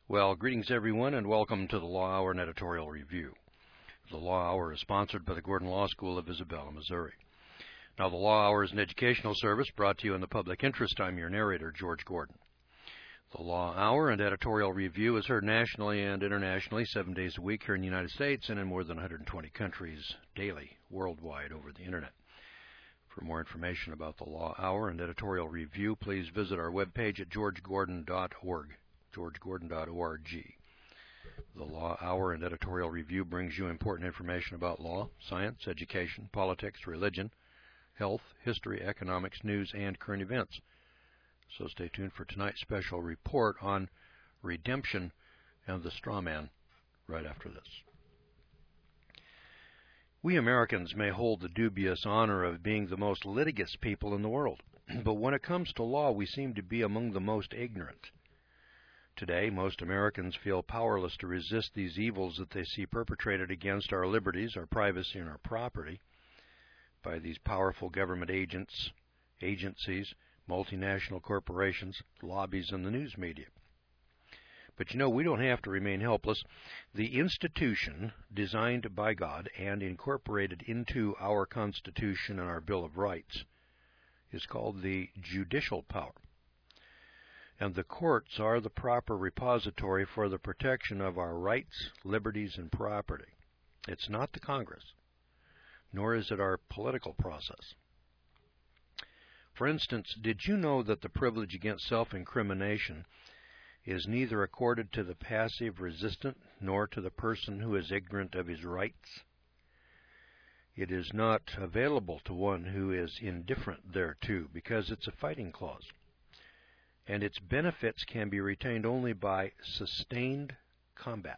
Well, greetings everyone, and welcome to the Law Hour and Editorial Review. The Law Hour is sponsored by the Gordon Law School of Isabella, Missouri. Now, the Law Hour is an educational service brought to you in the public interest. I'm your narrator, George Gordon. The Law Hour and Editorial Review is heard nationally and internationally 7 days a week here in the United States and in more than 120 countries daily, worldwide, over the Internet. For more information about the Law Hour and Editorial Review, please visit our webpage at georgegordon.org. georgegordon.org. The Law Hour and Editorial Review brings you important information about law, science, education, politics, religion, health, history, economics, news, and current events. So stay tuned for tonight's special report on redemption and the straw man right after this. We Americans may hold the dubious honor of being the most litigious people in the world, but when it comes to law, we seem to be among the most ignorant. Today, most Americans feel powerless to resist these evils that they see perpetrated against our liberties, our privacy, and our property by these powerful government agencies, multinational corporations, lobbies, and the news media. But you know, we don't have to remain helpless. The institution designed by God and incorporated into our Constitution and our Bill of Rights is called the judicial power. And the courts are the proper repository for the protection of our rights, liberties, and property. It's not the Congress, nor is it our political process. For instance, did you know that the privilege against self-incrimination is neither accorded to the passive resistant nor to the person who is ignorant of his rights? It is not available to one who is indifferent thereto, because it's a fighting clause, and its benefits can be retained only by sustained combat.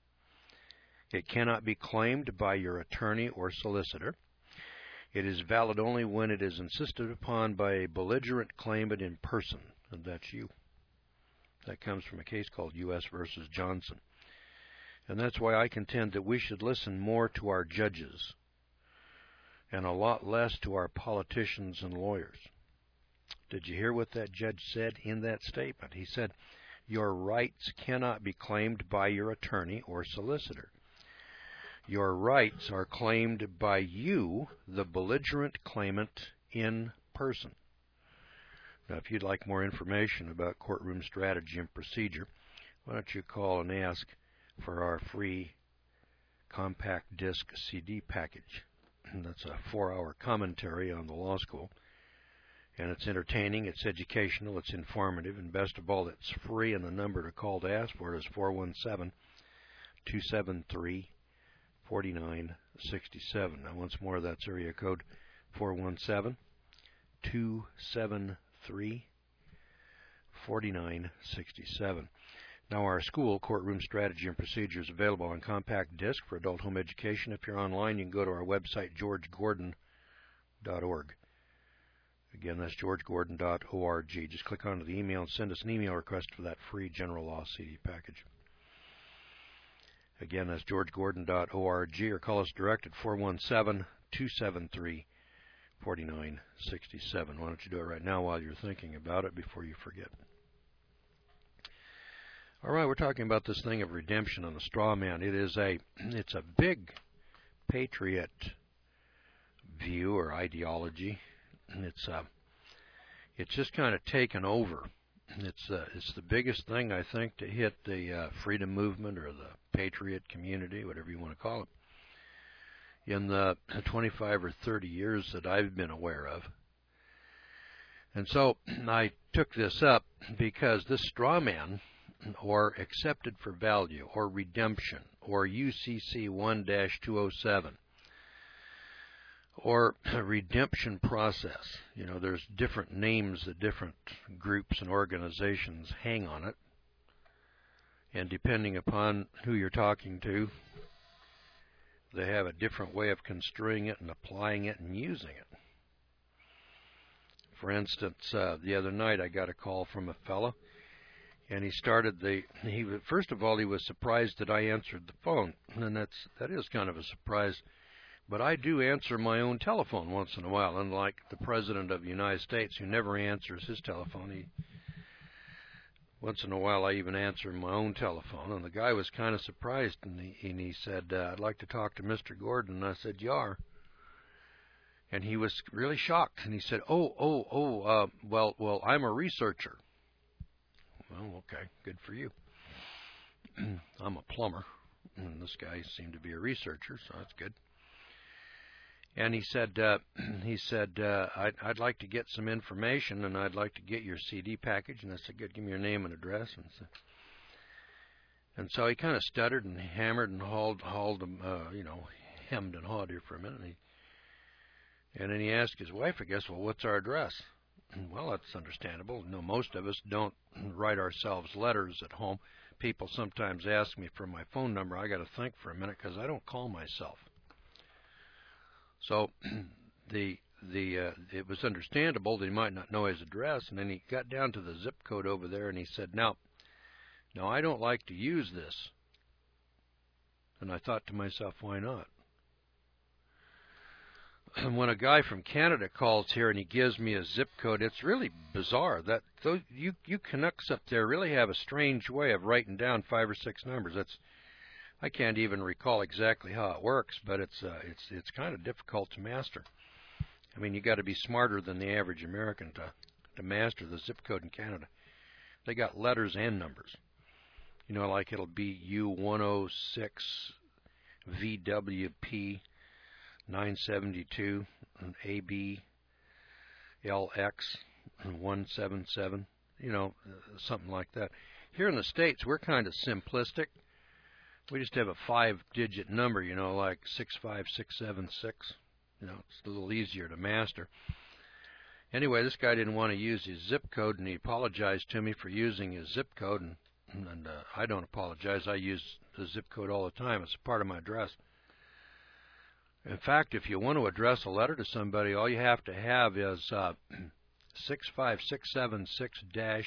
It cannot be claimed by your attorney or solicitor. It is valid only when it is insisted upon by a belligerent claimant in person, and that's you. That comes from a case called U.S. versus Johnson. And that's why I contend that we should listen more to our judges and a lot less to our politicians and lawyers. Did you hear what that judge said in that statement? He said, your rights cannot be claimed by your attorney or solicitor. Your rights are claimed by you, the belligerent claimant, in person. Now, if you'd like more information about courtroom strategy and procedure, why don't you call and ask for our free compact disc CD package. And that's a 4-hour commentary on the law school. And it's entertaining, it's educational, it's informative, and best of all, it's free, and the number to call to ask for it is 417-273-4967. Now, once more, that's area code 417-273-4967. Now, our school, Courtroom Strategy and Procedure, is available on compact disc for adult home education. If you're online, you can go to our website, georgegordon.org. Again, that's georgegordon.org. Just click onto the email and send us an email request for that free general law CD package. Again, that's georgegordon.org, or call us direct at 417-273-4967. Why don't you do it right now while you're thinking about it before you forget? All right, we're talking about this thing of redemption and the straw man. It's a big patriot view or ideology. It's just kind of taken over. It's the biggest thing, I think, to hit the freedom movement or the patriot community, whatever you want to call it, in the 25 or 30 years that I've been aware of. And so I took this up because this straw man, or accepted for value, or redemption, or UCC 1-207, or a redemption process. You know, there's different names that different groups and organizations hang on it. And depending upon who you're talking to, they have a different way of construing it and applying it and using it. For instance, the other night I got a call from a fellow, and first of all, he was surprised that I answered the phone. And that is kind of a surprise. But I do answer my own telephone once in a while, unlike the President of the United States, who never answers his telephone. Once in a while I even answer my own telephone, and the guy was kind of surprised, and he said, I'd like to talk to Mr. Gordon. And I said, you are? And he was really shocked, and he said, well, I'm a researcher. Well, okay, good for you. I'm a plumber, and this guy seemed to be a researcher, so that's good. And he said, I'd like to get some information, and I'd like to get your CD package. And I said, good, give me your name and address. And so he kind of stuttered and hammered and hemmed and hawed here for a minute. And then he asked his wife, I guess, well, what's our address? Well, that's understandable. No, most of us don't write ourselves letters at home. People sometimes ask me for my phone number. I got to think for a minute because I don't call myself. So it was understandable that he might not know his address, and then he got down to the zip code over there, and he said, now I don't like to use this. And I thought to myself, why not? And when a guy from Canada calls here and he gives me a zip code, it's really bizarre. That you Canucks up there really have a strange way of writing down 5 or 6 numbers. I can't even recall exactly how it works, but it's kind of difficult to master. I mean, you got to be smarter than the average American to master the zip code in Canada. They got letters and numbers. You know, like it'll be U106 VWP 972 and AB LX 177. You know, something like that. Here in the States, we're kind of simplistic. We just have a 5-digit number, you know, like 65676. You know, it's a little easier to master. Anyway, this guy didn't want to use his zip code, and he apologized to me for using his zip code, and I don't apologize. I use the zip code all the time. It's a part of my address. In fact, if you want to address a letter to somebody, all you have to have is 65676-0297.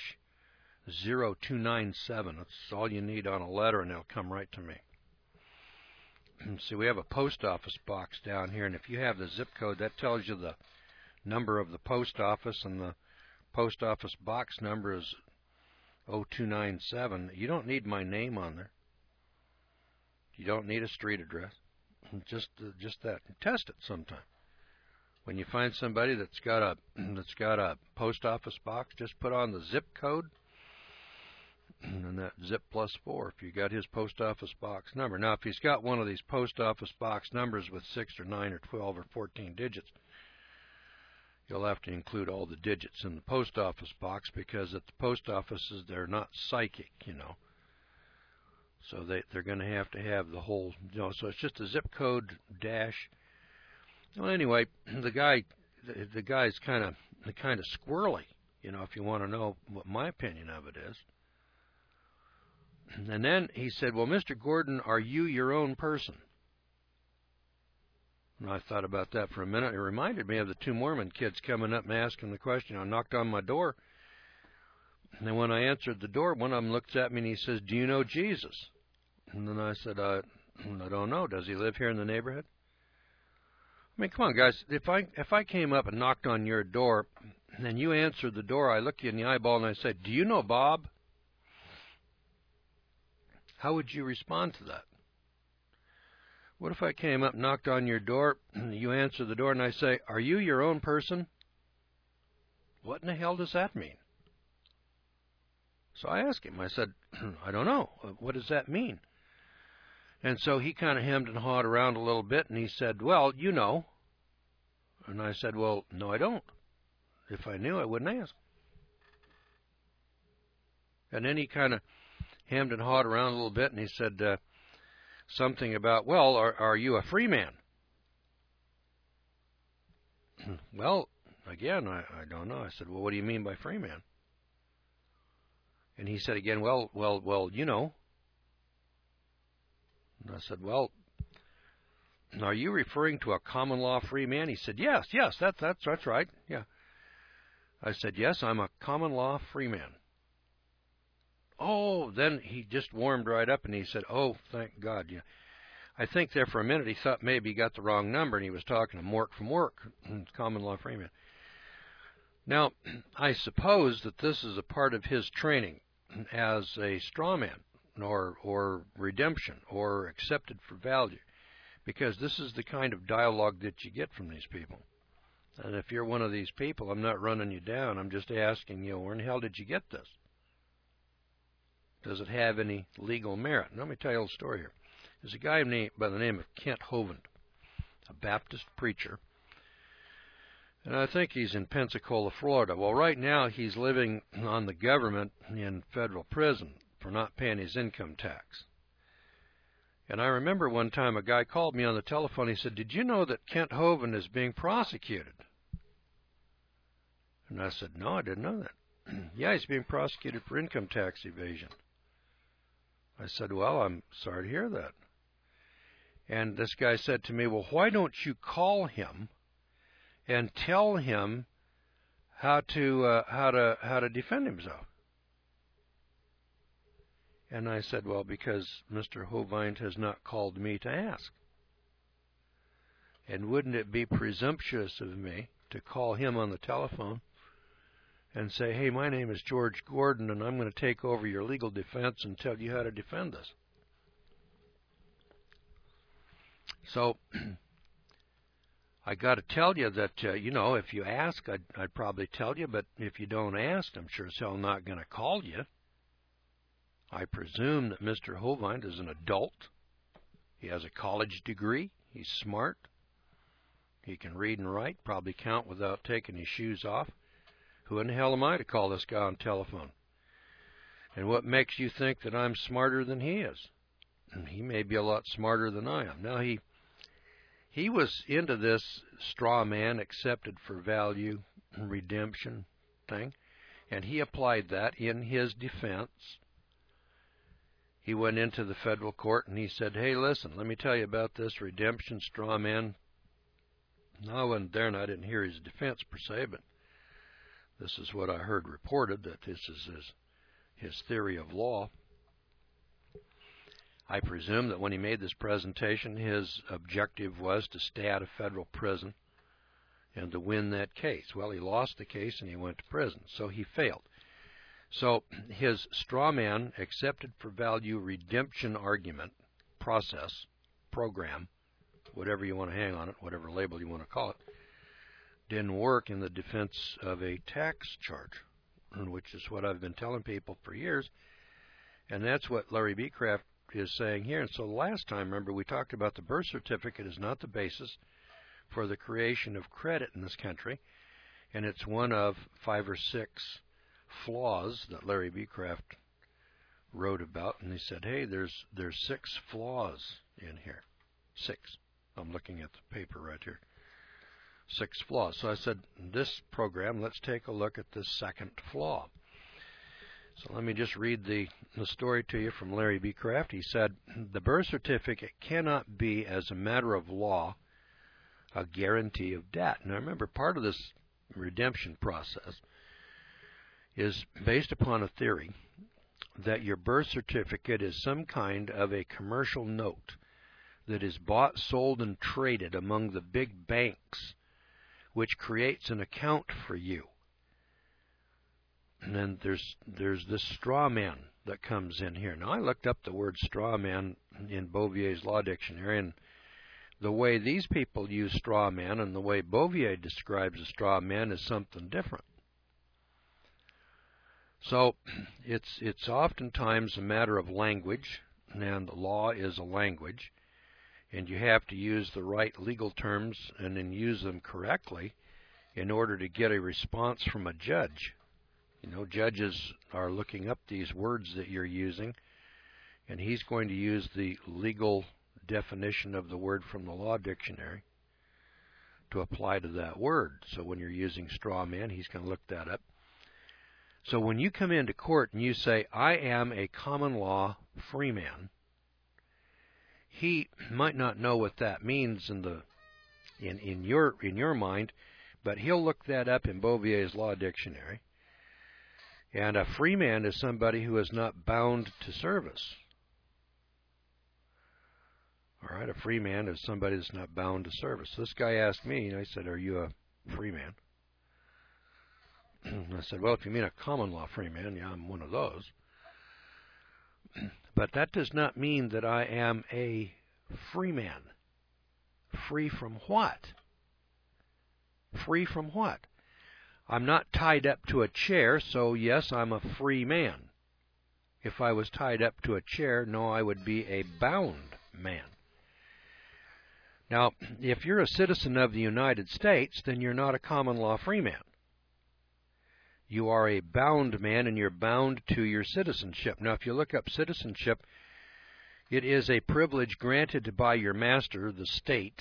That's all you need on a letter, and it'll come right to me. See, we have a post office box down here, and if you have the zip code, that tells you the number of the post office, and the post office box number is 0297. You don't need my name on there. You don't need a street address. Just that. Test it sometime. When you find somebody that's got a post office box, just put on the zip code and that zip +4 if you got his post office box number. Now, if he's got one of these post office box numbers with 6 or 9 or 12 or 14 digits, you'll have to include all the digits in the post office box, because at the post offices they're not psychic, you know. So they're going to have the whole, you know. So it's just a zip code dash. Well, anyway, the guy's kind of squirrely, you know, if you want to know what my opinion of it is. And then he said, well, Mr. Gordon, are you your own person? And I thought about that for a minute. It reminded me of the 2 Mormon kids coming up and asking the question. I knocked on my door, and then when I answered the door, one of them looks at me and he says, do you know Jesus? And then I said, I don't know. Does he live here in the neighborhood? I mean, come on, guys. If I came up and knocked on your door, and then you answered the door, I look you in the eyeball and I said, do you know Bob? How would you respond to that? What if I came up, knocked on your door, and you answer the door, and I say, are you your own person? What in the hell does that mean? So I asked him. I said, I don't know. What does that mean? And so he kind of hemmed and hawed around a little bit, and he said, well, you know. And I said, well, no, I don't. If I knew, I wouldn't ask. And then he kind of hemmed and hawed around a little bit, and he said something about, well, are you a free man? Well, again, I don't know. I said, well, what do you mean by free man? And he said again, well, you know. And I said, well, are you referring to a common law free man? He said, yes, that's right, yeah. I said, yes, I'm a common law free man. Oh, then he just warmed right up, and he said, oh, thank God. Yeah. I think there for a minute he thought maybe he got the wrong number, and he was talking to Mork from Work, common law free man. Now, I suppose that this is a part of his training. as a straw man or redemption or accepted for value, because this is the kind of dialogue that you get from these people. And if you're one of these people, I'm not running you down. I'm just asking you, where in the hell did you get this? Does it have any legal merit? And let me tell you a little story here. There's a guy by the name of Kent Hovind, a Baptist preacher. And I think he's in Pensacola, Florida. Well, right now he's living on the government in federal prison for not paying his income tax. And I remember one time a guy called me on the telephone. He said, "Did you know that Kent Hovind is being prosecuted?" And I said, "No, I didn't know that." "Yeah, he's being prosecuted for income tax evasion." I said, "Well, I'm sorry to hear that." And this guy said to me, "Well, why don't you call him and tell him how to defend himself?" And I said, "Well, because Mr. Hovind has not called me to ask. And wouldn't it be presumptuous of me to call him on the telephone and say, 'Hey, my name is George Gordon, and I'm going to take over your legal defense and tell you how to defend this'?" So I got to tell you that, if you ask, I'd probably tell you, but if you don't ask, I'm sure as hell not going to call you. I presume that Mr. Hovind is an adult. He has a college degree. He's smart. He can read and write, probably count without taking his shoes off. Who in the hell am I to call this guy on the telephone? And what makes you think that I'm smarter than he is? He may be a lot smarter than I am. Now, he was into this straw man, accepted for value, redemption thing, and he applied that in his defense. He went into the federal court and he said, "Hey, listen, let me tell you about this redemption straw man." No, I wasn't there and I didn't hear his defense per se, but this is what I heard reported, that this is his theory of law. I presume that when he made this presentation, his objective was to stay out of federal prison and to win that case. Well, he lost the case and he went to prison, so he failed. So his straw man, accepted for value redemption argument, process, program, whatever you want to hang on it, whatever label you want to call it, didn't work in the defense of a tax charge, which is what I've been telling people for years. And that's what Larry B. Kraft is saying here. And so last time, remember, we talked about the birth certificate is not the basis for the creation of credit in this country. And it's one of 5 or 6 flaws that Larry B. Kraft wrote about. And he said, hey, there's 6 flaws in here. 6. I'm looking at the paper right here. 6 flaws. So I said, in this program, let's take a look at the second flaw. So let me just read the story to you from Larry B. Kraft. He said, the birth certificate cannot be, as a matter of law, a guarantee of debt. Now remember, part of this redemption process is based upon a theory that your birth certificate is some kind of a commercial note that is bought, sold, and traded among the big banks, which creates an account for you. And then there's this straw man that comes in here. Now, I looked up the word straw man in Bouvier's Law Dictionary, and the way these people use straw man and the way Bouvier describes a straw man is something different. So it's oftentimes a matter of language, and law is a language, and you have to use the right legal terms and then use them correctly in order to get a response from a judge. You know, judges are looking up these words that you're using, and he's going to use the legal definition of the word from the Law Dictionary to apply to that word. So when you're using straw man, he's going to look that up. So when you come into court and you say, I am a common law free man, he might not know what that means in your mind, but he'll look that up in Bouvier's Law Dictionary. And a free man is somebody who is not bound to service. All right, a free man is somebody that's not bound to service. So this guy asked me, and I said, are you a free man? I said, well, if you mean a common law free man, yeah, I'm one of those. But that does not mean that I am a free man. Free from what? Free from what? I'm not tied up to a chair, so yes, I'm a free man. If I was tied up to a chair, no, I would be a bound man. Now, if you're a citizen of the United States, then you're not a common law free man. You are a bound man, and you're bound to your citizenship. Now, if you look up citizenship, it is a privilege granted by your master, the state,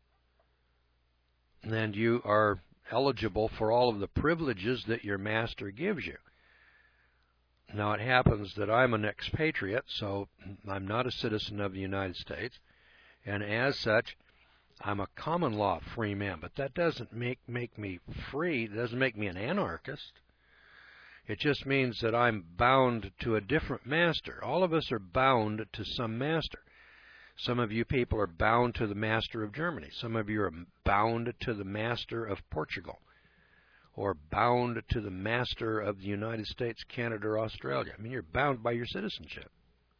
and you are eligible for all of the privileges that your master gives you. Now, it happens that I'm an expatriate, so I'm not a citizen of the United States, and as such, I'm a common law free man, but that doesn't make me free. It doesn't make me an anarchist. It just means that I'm bound to a different master. All of us are bound to some master. Some of you people are bound to the master of Germany. Some of you are bound to the master of Portugal, or bound to the master of the United States, Canada, or Australia. I mean, you're bound by your citizenship.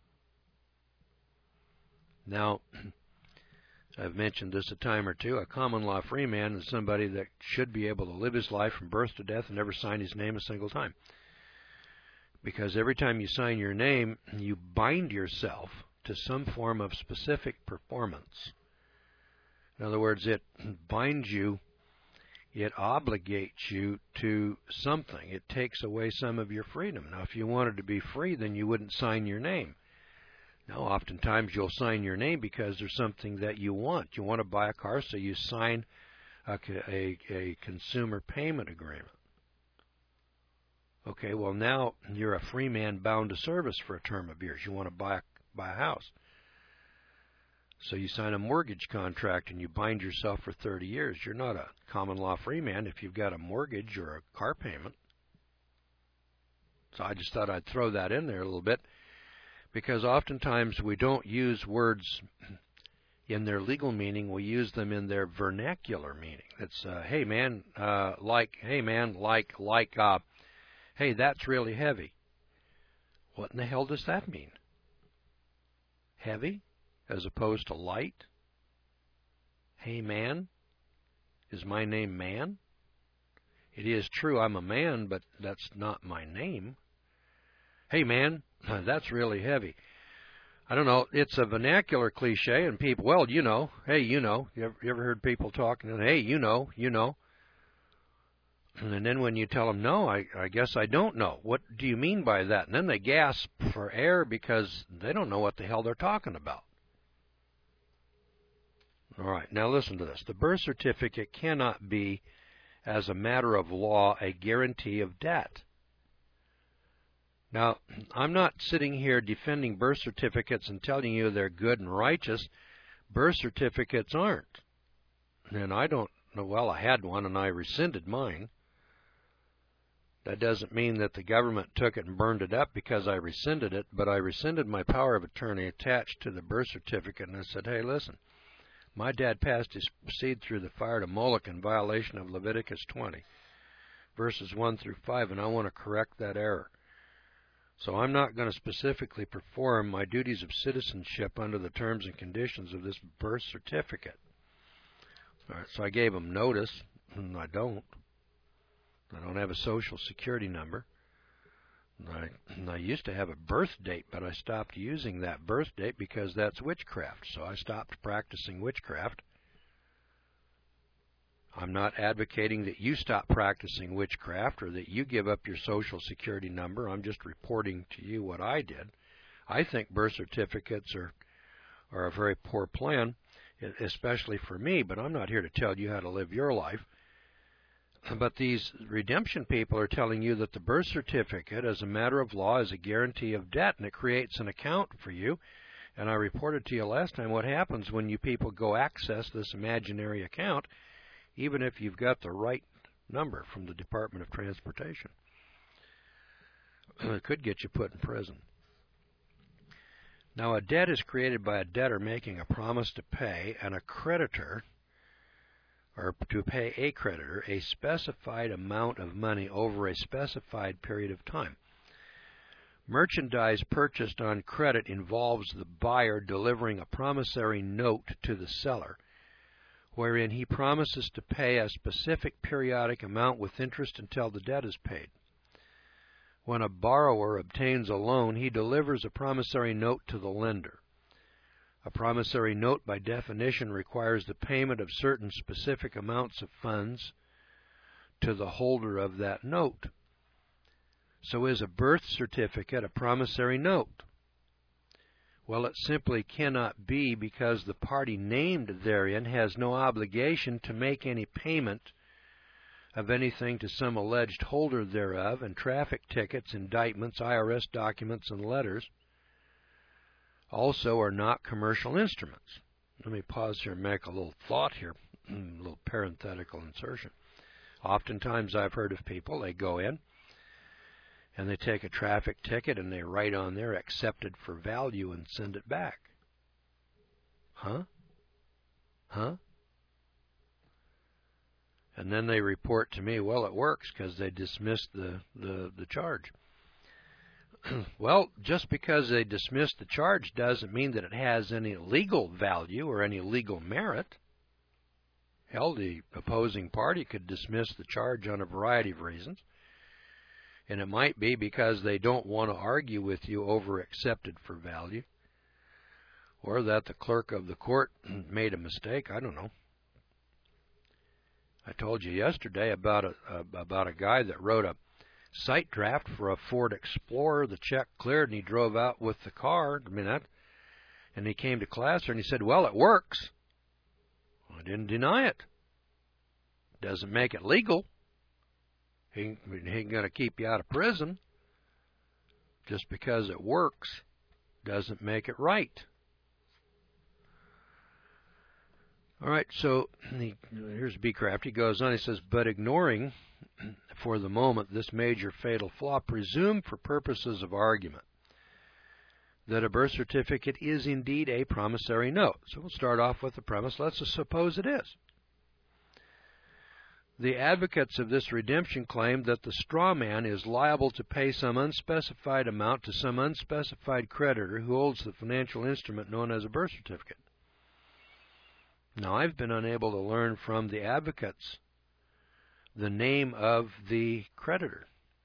Now, I've mentioned this a time or two. A common law free man is somebody that should be able to live his life from birth to death and never sign his name a single time. Because every time you sign your name, you bind yourself to some form of specific performance. In other words, it binds you, it obligates you to something. It takes away some of your freedom. Now, if you wanted to be free, then you wouldn't sign your name. Now, oftentimes you'll sign your name because there's something that you want. You want to buy a car, so you sign a consumer payment agreement. Okay, well, now you're a free man bound to service for a term of years. You want to buy a house. So you sign a mortgage contract and you bind yourself for 30 years. You're not a common law free man if you've got a mortgage or a car payment. So I just thought I'd throw that in there a little bit, because oftentimes we don't use words in their legal meaning. We use them in their vernacular meaning. It's, hey man, hey, that's really heavy. What in the hell does that mean? Heavy as opposed to light? Hey man, is my name Man? It is true I'm a man, but that's not my name. Hey man, that's really heavy. I don't know, it's a vernacular cliche, and people, well, you know, hey, you know. You ever heard people talking, hey, you know. And then when you tell them, no, I guess I don't know. What do you mean by that? And then they gasp for air because they don't know what the hell they're talking about. All right, now listen to this. The birth certificate cannot be, as a matter of law, a guarantee of debt. Now, I'm not sitting here defending birth certificates and telling you they're good and righteous. Birth certificates aren't. And I don't know, well, I had one and I rescinded mine. That doesn't mean that the government took it and burned it up because I rescinded it, but I rescinded my power of attorney attached to the birth certificate, and I said, hey, listen, my dad passed his seed through the fire to Moloch in violation of Leviticus 20, verses 1 through 5, and I want to correct that error. So I'm not going to specifically perform my duties of citizenship under the terms and conditions of this birth certificate. All right, so I gave them notice, and I don't. I don't have a social security number. I used to have a birth date, but I stopped using that birth date because that's witchcraft. So I stopped practicing witchcraft. I'm not advocating that you stop practicing witchcraft or that you give up your social security number. I'm just reporting to you what I did. I think birth certificates are a very poor plan, especially for me, but I'm not here to tell you how to live your life. But these redemption people are telling you that the birth certificate, as a matter of law, is a guarantee of debt, and it creates an account for you. And I reported to you last time what happens when you people go access this imaginary account, even if you've got the right number from the Department of Transportation. It could get you put in prison. Now, a debt is created by a debtor making a promise to pay, and a creditor, or to pay a creditor, a specified amount of money over a specified period of time. Merchandise purchased on credit involves the buyer delivering a promissory note to the seller, wherein he promises to pay a specific periodic amount with interest until the debt is paid. When a borrower obtains a loan, he delivers a promissory note to the lender. A promissory note, by definition, requires the payment of certain specific amounts of funds to the holder of that note. So is a birth certificate a promissory note? Well, it simply cannot be, because the party named therein has no obligation to make any payment of anything to some alleged holder thereof, and traffic tickets, indictments, IRS documents, and letters also are not commercial instruments. Let me pause here and make a little thought here, a little parenthetical insertion. Oftentimes I've heard of people, they go in and they take a traffic ticket and they write on there accepted for value and send it back. Huh? And then they report to me, well, it works because they dismissed the charge. Well, just because they dismissed the charge doesn't mean that it has any legal value or any legal merit. Hell, the opposing party could dismiss the charge on a variety of reasons. And it might be because they don't want to argue with you over accepted for value, or that the clerk of the court made a mistake. I don't know. I told you yesterday about a guy that wrote a sight draft for a Ford Explorer. The check cleared and he drove out with the car. And he came to class and he said, well, it works. I didn't deny it. Doesn't make it legal. He ain't going to keep you out of prison. Just because it works doesn't make it right. All right, so here's Beecraft. He goes on, he says, but ignoring for the moment this major fatal flaw, presume for purposes of argument that a birth certificate is indeed a promissory note. So we'll start off with the premise. Let's just suppose it is. The advocates of this redemption claim that the straw man is liable to pay some unspecified amount to some unspecified creditor who holds the financial instrument known as a birth certificate. Now, I've been unable to learn from the advocates the name of the creditor.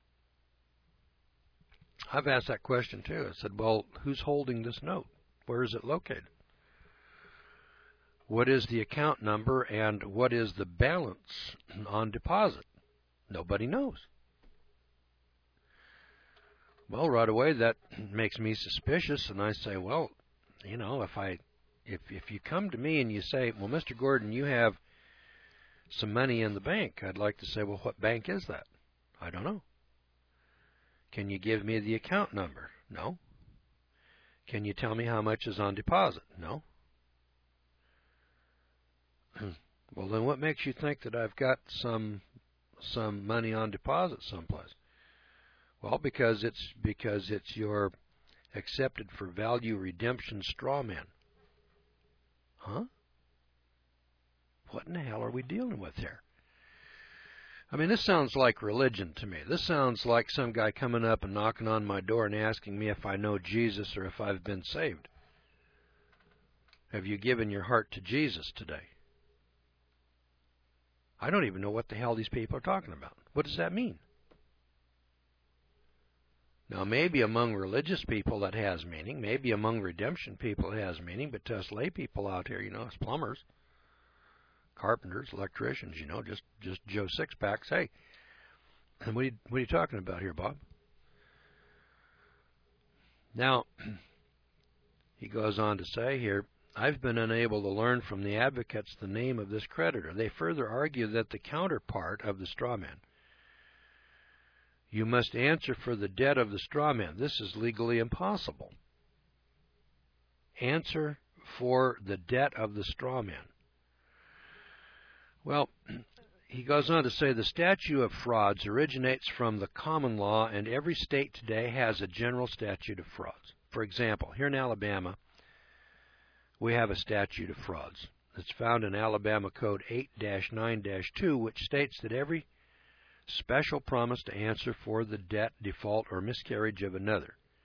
I've asked that question too. I said, well, who's holding this note? Where is it located? What is the account number and what is the balance on deposit? Nobody knows. Well, right away that makes me suspicious, and I say, well, you know, if you come to me and you say, well, Mr. Gordon, you have some money in the bank, I'd like to say, well, what bank is that? I don't know. Can you give me the account number? No. Can you tell me how much is on deposit? No. Well, then what makes you think that I've got some money on deposit someplace? Well, because it's your accepted for value redemption straw man. Huh? What in the hell are we dealing with here? I mean, this sounds like religion to me. This sounds like some guy coming up and knocking on my door and asking me if I know Jesus or if I've been saved. Have you given your heart to Jesus today? I don't even know what the hell these people are talking about. What does that mean? Now, maybe among religious people that has meaning. Maybe among redemption people it has meaning. But to us lay people out here, you know, as plumbers, carpenters, electricians, you know, just Joe Sixpacks. Hey, and what are you talking about here, Bob? Now, he goes on to say here, I've been unable to learn from the advocates the name of this creditor. They further argue that the counterpart of the straw man. You must answer for the debt of the straw man. This is legally impossible. Answer for the debt of the straw man. Well, he goes on to say the statute of frauds originates from the common law, and every state today has a general statute of frauds. For example, here in Alabama, we have a statute of frauds. It's found in Alabama Code 8-9-2, which states that every special promise to answer for the debt, default, or miscarriage of another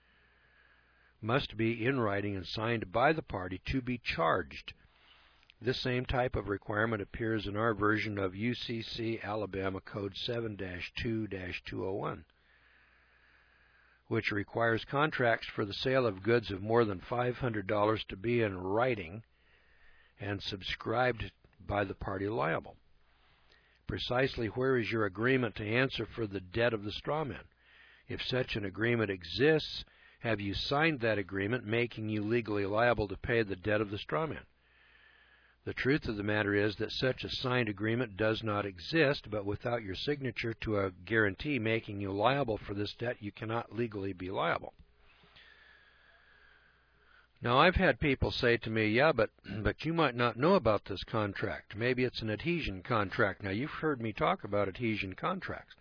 must be in writing and signed by the party to be charged. This same type of requirement appears in our version of UCC Alabama Code 7-2-201, which requires contracts for the sale of goods of more than $500 to be in writing and subscribed by the party liable. Precisely where is your agreement to answer for the debt of the strawman? If such an agreement exists, have you signed that agreement making you legally liable to pay the debt of the strawman? The truth of the matter is that such a signed agreement does not exist, but without your signature to a guarantee making you liable for this debt, you cannot legally be liable. Now, I've had people say to me, yeah, but you might not know about this contract. Maybe it's an adhesion contract. Now, you've heard me talk about adhesion contracts.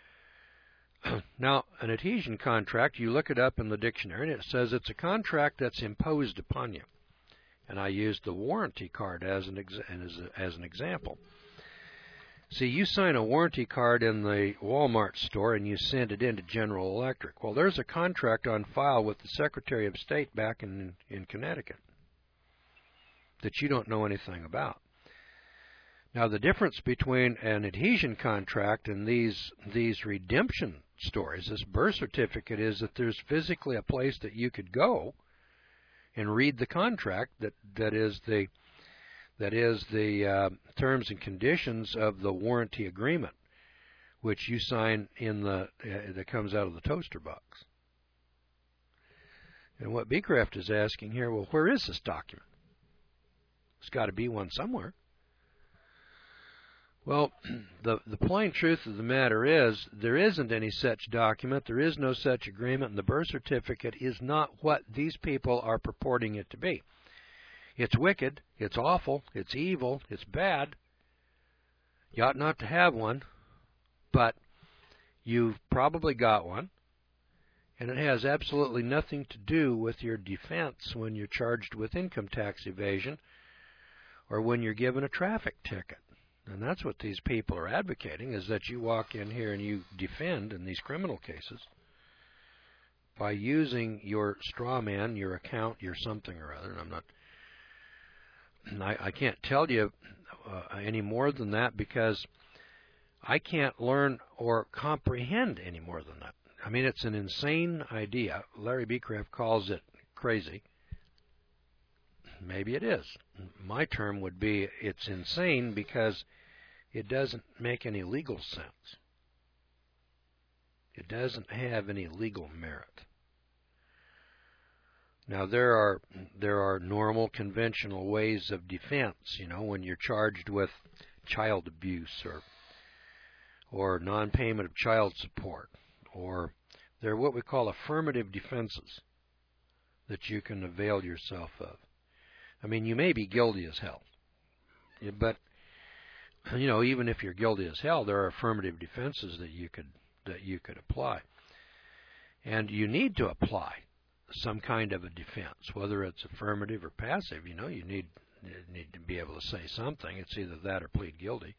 Now, an adhesion contract, you look it up in the dictionary, and it says it's a contract that's imposed upon you. And I used the warranty card as an example. See, you sign a warranty card in the Walmart store and you send it into General Electric. Well, there's a contract on file with the Secretary of State back in Connecticut that you don't know anything about. Now, the difference between an adhesion contract and these redemption stories, this birth certificate, is that there's physically a place that you could go and read the contract that is the terms and conditions of the warranty agreement, which you sign in that comes out of the toaster box. And what Beecraft is asking here, well, where is this document? There's got to be one somewhere. Well, the plain truth of the matter is there isn't any such document, there is no such agreement, and the birth certificate is not what these people are purporting it to be. It's wicked, it's awful, it's evil, it's bad. You ought not to have one, but you've probably got one, and it has absolutely nothing to do with your defense when you're charged with income tax evasion or when you're given a traffic ticket. And that's what these people are advocating, is that you walk in here and you defend in these criminal cases by using your straw man, your account, your something or other. And I can't tell you any more than that because I can't learn or comprehend any more than that. I mean, it's an insane idea. Larry Beecraft calls it crazy. Maybe it is. My term would be it's insane because it doesn't make any legal sense. It doesn't have any legal merit. Now, there are normal, conventional ways of defense, when you're charged with child abuse or non-payment of child support, or there are what we call affirmative defenses that you can avail yourself of. I mean, you may be guilty as hell, but even if you're guilty as hell, there are affirmative defenses that you could apply, and you need to apply some kind of a defense, whether it's affirmative or passive. You need to be able to say something. It's either that or plead guilty.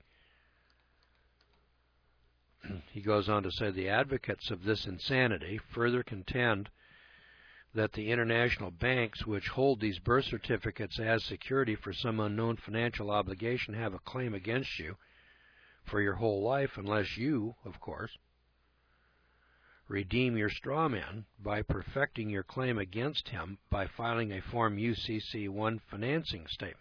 He goes on to say the advocates of this insanity further contend that the international banks which hold these birth certificates as security for some unknown financial obligation have a claim against you for your whole life unless you, of course, redeem your straw man by perfecting your claim against him by filing a Form UCC-1 financing statement.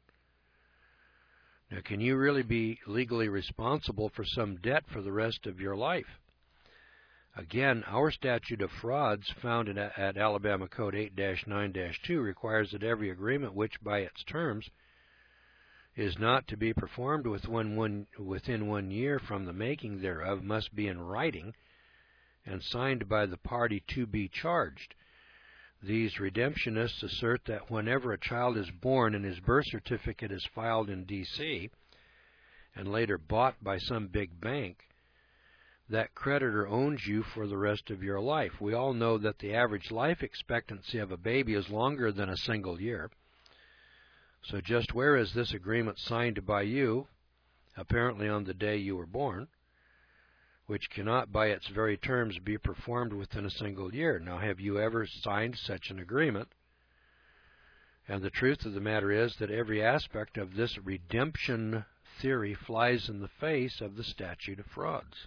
Now, can you really be legally responsible for some debt for the rest of your life? Again, our statute of frauds found at Alabama Code 8-9-2 requires that every agreement which by its terms is not to be performed within 1 year from the making thereof must be in writing and signed by the party to be charged. These redemptionists assert that whenever a child is born and his birth certificate is filed in D.C. and later bought by some big bank, that creditor owns you for the rest of your life. We all know that the average life expectancy of a baby is longer than a single year. So just where is this agreement signed by you, apparently on the day you were born, which cannot by its very terms be performed within a single year. Now, have you ever signed such an agreement? And the truth of the matter is that every aspect of this redemption theory flies in the face of the statute of frauds.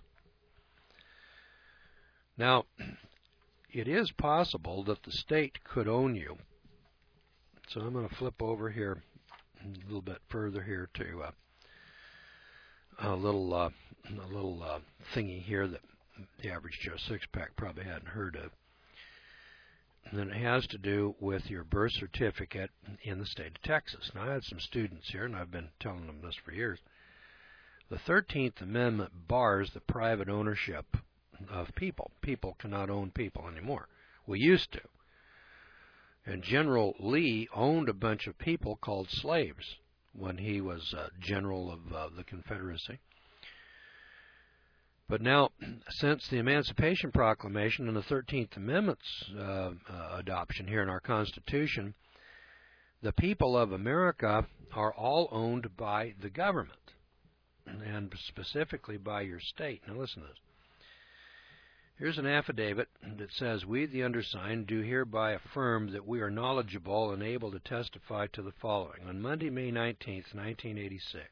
Now, it is possible that the state could own you. So I'm going to flip over here a little bit further here to a little thingy here that the average Joe Sixpack probably hadn't heard of. And it has to do with your birth certificate in the state of Texas. Now, I had some students here, and I've been telling them this for years. The 13th Amendment bars the private ownership of people. People cannot own people anymore. We used to. And General Lee owned a bunch of people called slaves when he was general of the Confederacy. But now, since the Emancipation Proclamation and the 13th Amendment's adoption here in our Constitution, the people of America are all owned by the government, and specifically by your state. Now listen to this. Here's an affidavit that says, "We, the undersigned, do hereby affirm that we are knowledgeable and able to testify to the following. On Monday, May 19th, 1986,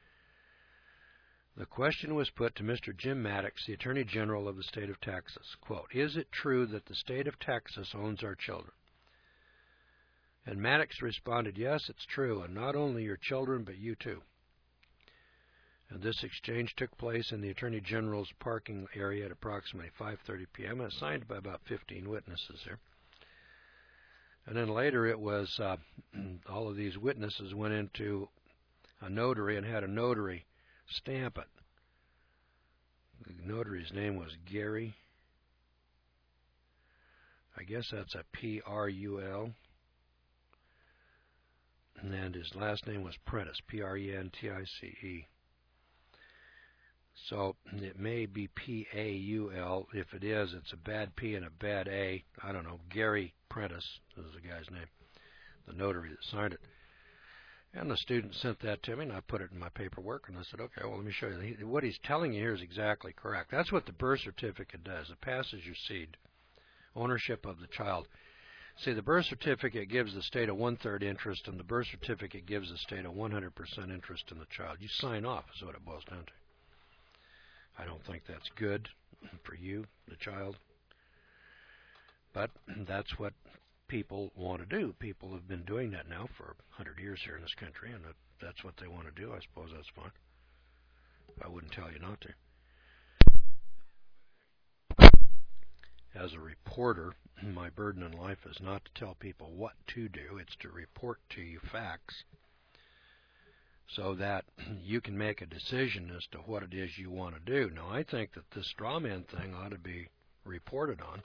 the question was put to Mr. Jim Maddox, the Attorney General of the state of Texas. Quote, is it true that the state of Texas owns our children? And Maddox responded, yes, it's true, and not only your children, but you too. And this exchange took place in the Attorney General's parking area at approximately 5:30 p.m. and signed by about 15 witnesses there. And then later it was, all of these witnesses went into a notary and had a notary stamp it. The notary's name was Gary. I guess that's a P-R-U-L. And his last name was Prentice, P-R-E-N-T-I-C-E. So it may be P-A-U-L. If it is, it's a bad P and a bad A. I don't know. Gary Prentice is the guy's name, the notary that signed it. And the student sent that to me, and I put it in my paperwork, and I said, okay, well, let me show you. What he's telling you here is exactly correct. That's what the birth certificate does. It passes your seed, ownership of the child. See, the birth certificate gives the state a 1/3 interest, and the birth certificate gives the state a 100% interest in the child. You sign off is what it boils down to. I don't think that's good for you, the child. But that's what people want to do. People have been doing that now for 100 years here in this country, and if that's what they want to do, I suppose that's fine. I wouldn't tell you not to. As a reporter, my burden in life is not to tell people what to do. It's to report to you facts so that you can make a decision as to what it is you want to do. Now, I think that this straw man thing ought to be reported on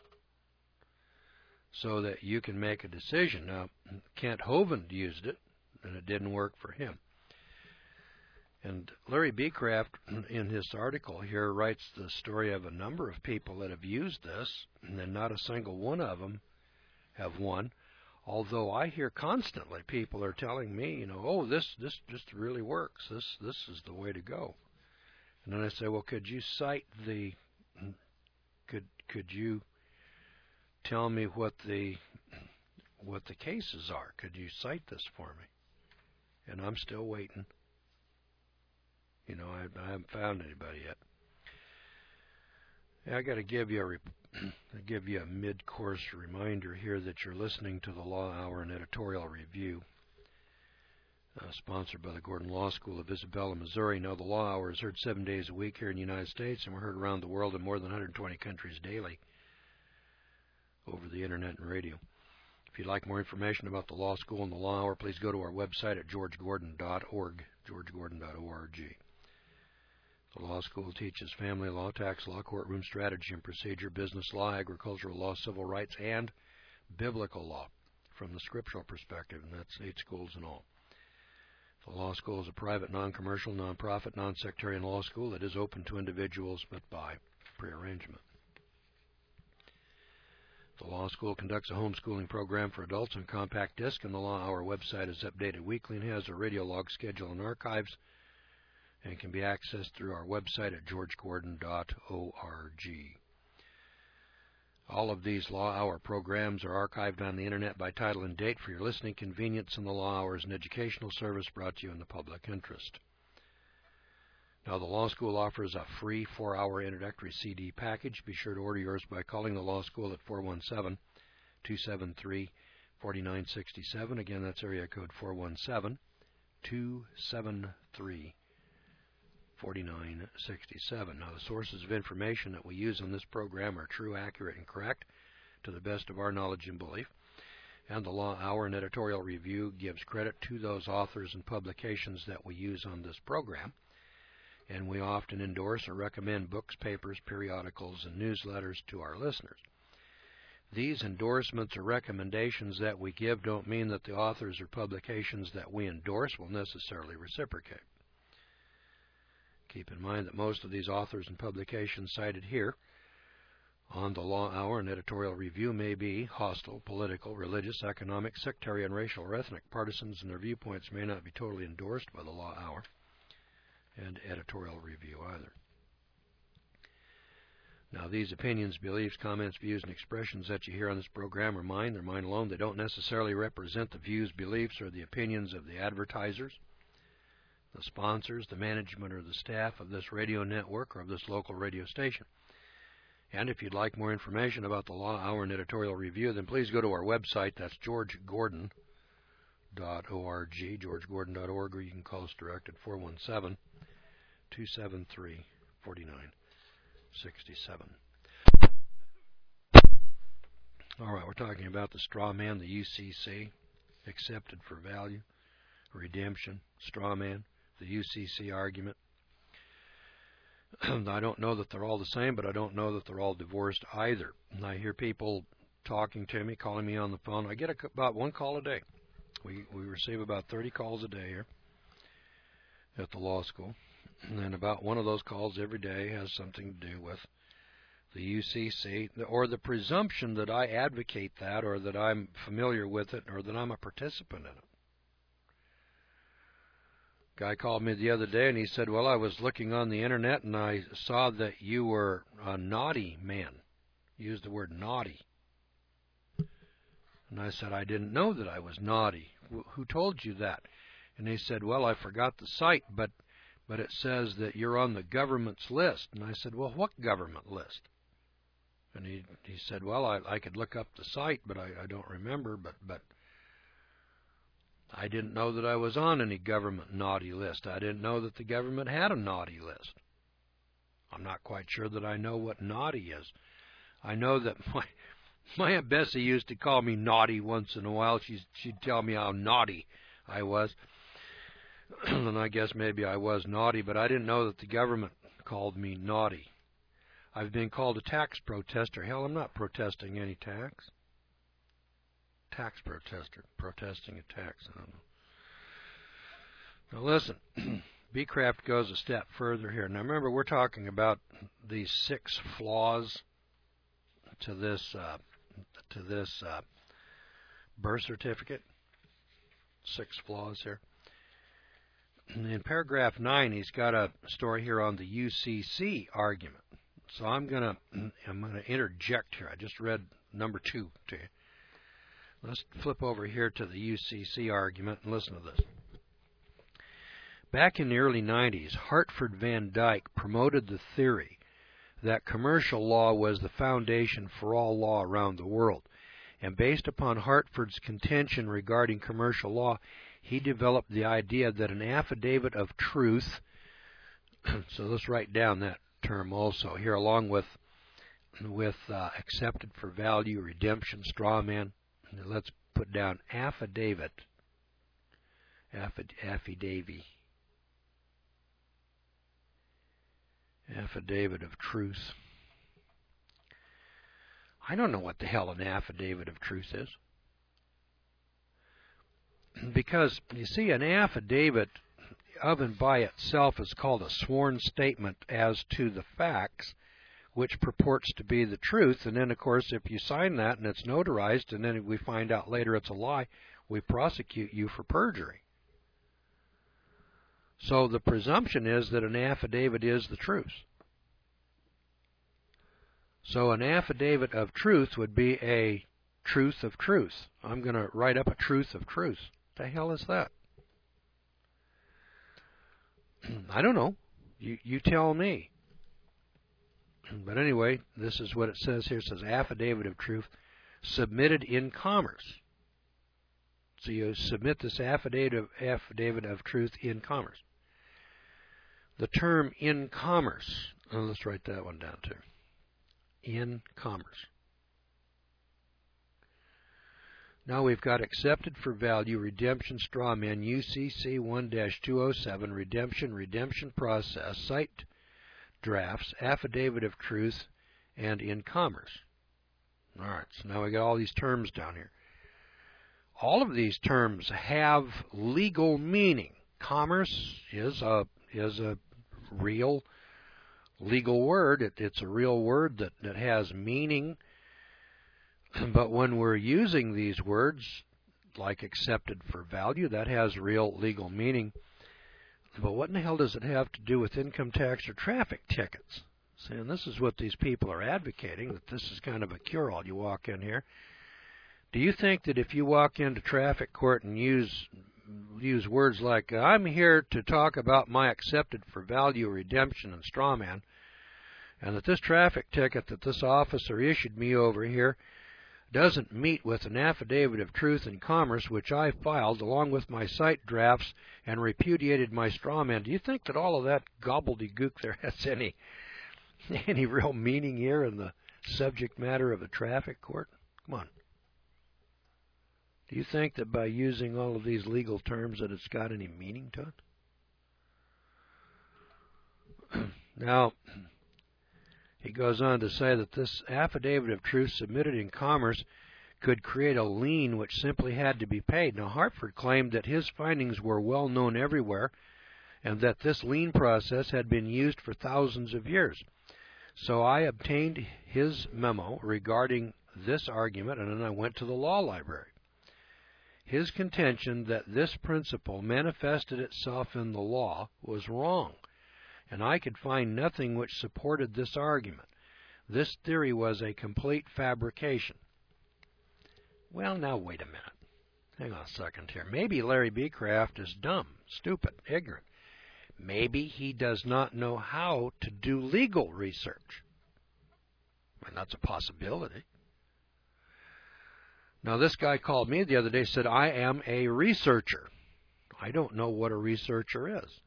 so that you can make a decision. Now, Kent Hovind used it, and it didn't work for him. And Larry Becraft, in his article here, writes the story of a number of people that have used this, and then not a single one of them have won. Although I hear constantly people are telling me, you know, oh, this just really works. This is the way to go. And then I say, well, could you cite the, could you tell me what the cases are? Could you cite this for me? And I'm still waiting. You know, I haven't found anybody yet. I got to give you a mid-course reminder here that you're listening to the Law Hour and Editorial Review, sponsored by the Gordon Law School of Isabella, Missouri. Now, the Law Hour is heard 7 days a week here in the United States, and we're heard around the world in more than 120 countries daily over the Internet and radio. If you'd like more information about the Law School and the Law Hour, please go to our website at georgegordon.org, georgegordon.org. The law school teaches family law, tax law, courtroom strategy and procedure, business law, agricultural law, civil rights, and biblical law from the scriptural perspective, and that's 8 schools in all. The law school is a private, non-commercial, non-profit, non-sectarian law school that is open to individuals but by prearrangement. The law school conducts a homeschooling program for adults on compact disc, and the Law Hour website is updated weekly and has a radio log schedule and archives. and can be accessed through our website at georgegordon.org. All of these Law Hour programs are archived on the Internet by title and date for your listening convenience, and the Law Hour is an educational service brought to you in the public interest. Now, the Law School offers a free 4-hour introductory CD package. Be sure to order yours by calling the Law School at 417-273-4967. Again, that's area code 417-273-4967. Now, the sources of information that we use on this program are true, accurate, and correct to the best of our knowledge and belief. And the Law Hour and Editorial Review gives credit to those authors and publications that we use on this program. And we often endorse or recommend books, papers, periodicals, and newsletters to our listeners. These endorsements or recommendations that we give don't mean that the authors or publications that we endorse will necessarily reciprocate. Keep in mind that most of these authors and publications cited here on the Law Hour and Editorial Review may be hostile, political, religious, economic, sectarian, racial, or ethnic partisans, and their viewpoints may not be totally endorsed by the Law Hour and Editorial Review either. Now, these opinions, beliefs, comments, views, and expressions that you hear on this program are mine. They're mine alone. They don't necessarily represent the views, beliefs, or the opinions of the advertisers, the sponsors, the management, or the staff of this radio network or of this local radio station. And if you'd like more information about the Law Hour and Editorial Review, then please go to our website. That's georgegordon.org, georgegordon.org, or you can call us direct at 417-273-4967. All right, we're talking about the straw man, the UCC, accepted for value, redemption, straw man, the UCC argument. I don't know that they're all the same, but I don't know that they're all divorced either. And I hear people talking to me, calling me on the phone. I get about one call a day. We receive about 30 calls a day here at the law school. And about one of those calls every day has something to do with the UCC, or the presumption that I advocate that, or that I'm familiar with it, or that I'm a participant in it. Guy called me the other day and he said, well, I was looking on the Internet and I saw that you were a naughty man. He used the word naughty. And I said, I didn't know that I was naughty. Who told you that? And he said, well, I forgot the site, but it says that you're on the government's list. And I said, well, what government list? And he said, well, I could look up the site, but I don't remember, but I didn't know that I was on any government naughty list. I didn't know that the government had a naughty list. I'm not quite sure that I know what naughty is. I know that my Aunt Bessie used to call me naughty once in a while. She'd tell me how naughty I was. And I guess maybe I was naughty, but I didn't know that the government called me naughty. I've been called a tax protester. Hell, I'm not protesting any tax. Tax protester, protesting a tax. I don't know. Now listen, Beecraft goes a step further here. Now remember, we're talking about these 6 flaws to this birth certificate. 6 flaws here. In paragraph 9, he's got a story here on the UCC argument. So I'm gonna interject here. I just read number 2 to you. Let's flip over here to the UCC argument and listen to this. Back in the early 90s, Hartford Van Dyke promoted the theory that commercial law was the foundation for all law around the world. And based upon Hartford's contention regarding commercial law, he developed the idea that an affidavit of truth, so let's write down that term also here, along with accepted for value, redemption, straw man. Let's put down affidavit. Affidavit of truth. I don't know what the hell an affidavit of truth is. Because, you see, an affidavit of and by itself is called a sworn statement as to the facts, which purports to be the truth. And then, of course, if you sign that and it's notarized, and then we find out later it's a lie, we prosecute you for perjury. So the presumption is that an affidavit is the truth. So an affidavit of truth would be a truth of truth. I'm going to write up a truth of truth. What the hell is that? I don't know. You tell me. But anyway, this is what it says here. It says affidavit of truth submitted in commerce. So you submit this affidavit of truth in commerce. The term in commerce, let's write that one down too. In commerce. Now we've got accepted for value, redemption, straw man, UCC 1-207, redemption process, site drafts, affidavit of truth, and in commerce. All right, so now we got all these terms down here. All of these terms have legal meaning. Commerce is a real legal word. It's a real word that has meaning. But when we're using these words, like accepted for value, that has real legal meaning. But what in the hell does it have to do with income tax or traffic tickets? See, and this is what these people are advocating, that this is kind of a cure-all. You walk in here. Do you think that if you walk into traffic court and use words like, I'm here to talk about my accepted for value, redemption, and straw man, and that this traffic ticket that this officer issued me over here doesn't meet with an affidavit of truth and commerce which I filed along with my site drafts and repudiated my straw man, do you think that all of that gobbledygook there has any real meaning here in the subject matter of a traffic court? Come on. Do you think that by using all of these legal terms that it's got any meaning to it? Now, he goes on to say that this affidavit of truth submitted in commerce could create a lien which simply had to be paid. Now, Hartford claimed that his findings were well known everywhere and that this lien process had been used for thousands of years. So I obtained his memo regarding this argument, and then I went to the law library. His contention that this principle manifested itself in the law was wrong, and I could find nothing which supported this argument. This theory was a complete fabrication. Well, now wait a minute. Hang on a second here. Maybe Larry B. Kraft is dumb, stupid, ignorant. Maybe he does not know how to do legal research. And that's a possibility. Now, this guy called me the other day and said, I am a researcher. I don't know what a researcher is.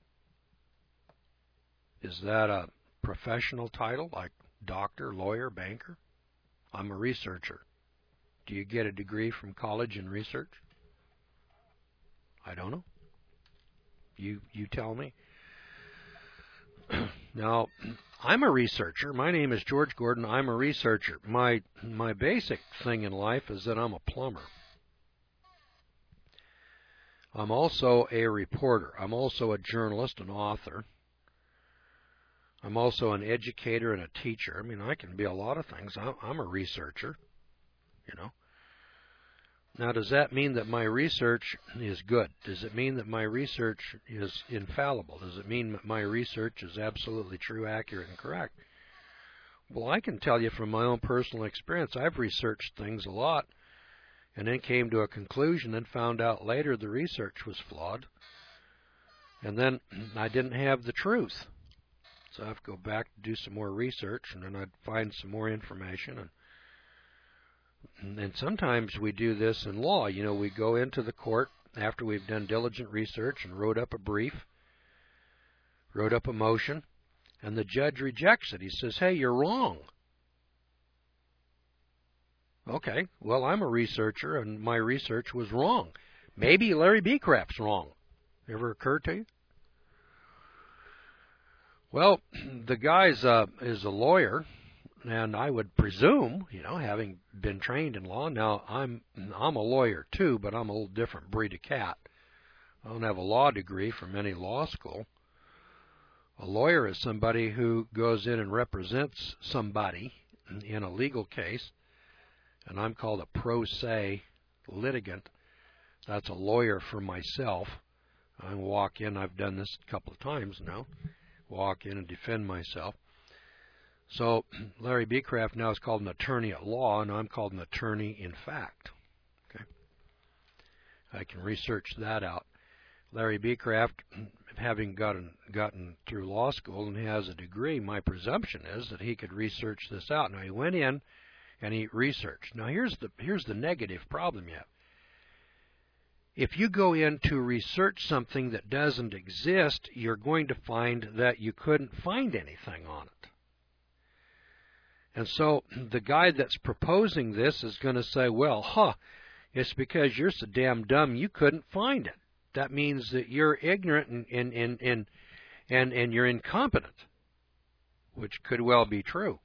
Is that a professional title like doctor, lawyer, banker? I'm a researcher. Do you get a degree from college in research? I don't know. You tell me. Now, I'm a researcher. My name is George Gordon. I'm a researcher. My basic thing in life is that I'm a plumber. I'm also a reporter. I'm also a journalist, an author. I'm also an educator and a teacher. I mean, I can be a lot of things. I'm a researcher, you know. Now, does that mean that my research is good? Does it mean that my research is infallible? Does it mean that my research is absolutely true, accurate, and correct? Well, I can tell you from my own personal experience, I've researched things a lot and then came to a conclusion and found out later the research was flawed. And then I didn't have the truth. So I have to go back to do some more research, and then I'd find some more information. And sometimes we do this in law. You know, we go into the court after we've done diligent research and wrote up a brief, wrote up a motion, and the judge rejects it. He says, hey, you're wrong. Okay, well, I'm a researcher, and my research was wrong. Maybe Larry B. Kraft's wrong. Ever occurred to you? Well, the guy is a lawyer, and I would presume, you know, having been trained in law, now I'm a lawyer too, but I'm a little different breed of cat. I don't have a law degree from any law school. A lawyer is somebody who goes in and represents somebody in a legal case, and I'm called a pro se litigant. That's a lawyer for myself. I walk in, I've done this a couple of times now, walk in and defend myself. So Larry Becraft now is called an attorney at law, and I'm called an attorney in fact. Okay, I can research that out. Larry Becraft, having gotten through law school and has a degree, my presumption is that he could research this out. Now he went in and he researched. Now here's the negative problem you have. If you go in to research something that doesn't exist, you're going to find that you couldn't find anything on it. And so the guy that's proposing this is going to say, well, it's because you're so damn dumb you couldn't find it. That means that you're ignorant and you're incompetent, which could well be true.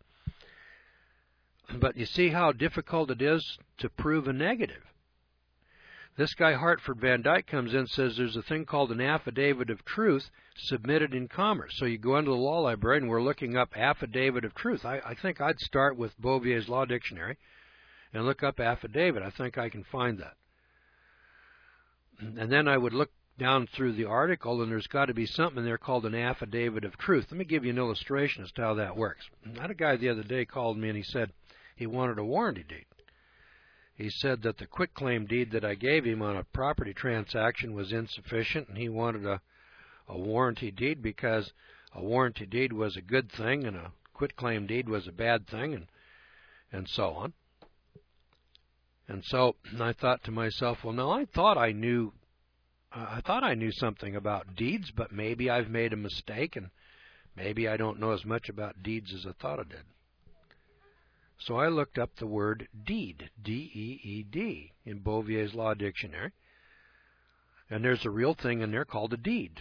But you see how difficult it is to prove a negative. This guy Hartford Van Dyke comes in and says there's a thing called an affidavit of truth submitted in commerce. So you go into the law library and we're looking up affidavit of truth. I think I'd start with Bovier's Law Dictionary and look up affidavit. I think I can find that. And then I would look down through the article, and there's got to be something in there called an affidavit of truth. Let me give you an illustration as to how that works. I had a guy the other day called me, and he said he wanted a warranty deed. He said that the quitclaim deed that I gave him on a property transaction was insufficient, and he wanted a warranty deed because a warranty deed was a good thing and a quitclaim deed was a bad thing, and so on. And so I thought to myself, well, no, I thought I knew something about deeds, but maybe I've made a mistake, and maybe I don't know as much about deeds as I thought I did. So I looked up the word deed, D-E-E-D, in Bovier's Law Dictionary, and there's a real thing in there called a deed.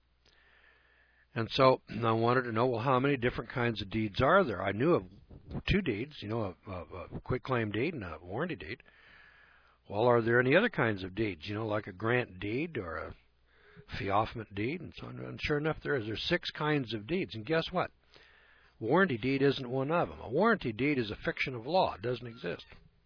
And so I wanted to know, well, how many different kinds of deeds are there? I knew of two deeds, a quitclaim deed and a warranty deed. Well, are there any other kinds of deeds, like a grant deed or a fiaffement deed and so on? And sure enough, there is. There's 6 kinds of deeds. And guess what? Warranty deed isn't one of them. A warranty deed is a fiction of law. It doesn't exist.